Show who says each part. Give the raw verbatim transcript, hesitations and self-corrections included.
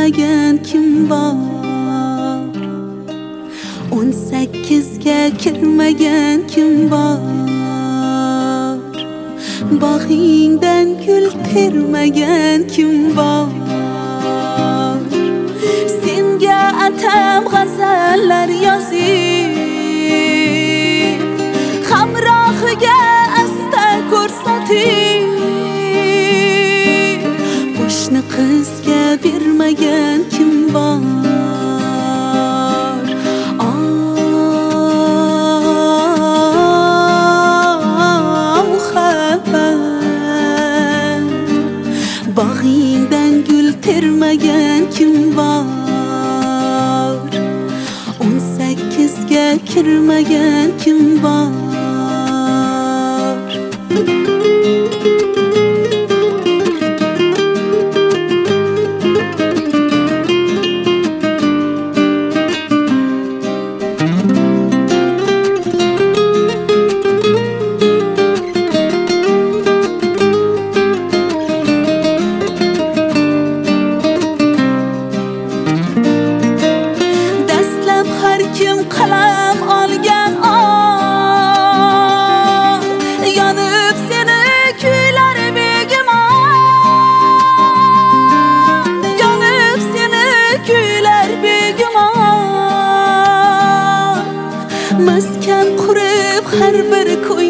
Speaker 1: kirmagan kim bor? O'n sakkizga kirmagan kim bor? Bog'ingdan gul termagan kim bor? Senga atam g'azallar yozib, hamrohiga asta ko'rsatib, qo'shni qizga bermagan kim bor? Bog'ingdan gul termagan kim bor? O'n sakkizga kirmagan kim bor? Kim qalam olgan ol, yonib seni kuylar begumon, yonib seni kuylar begumon. Maskan qurib har bir ko'y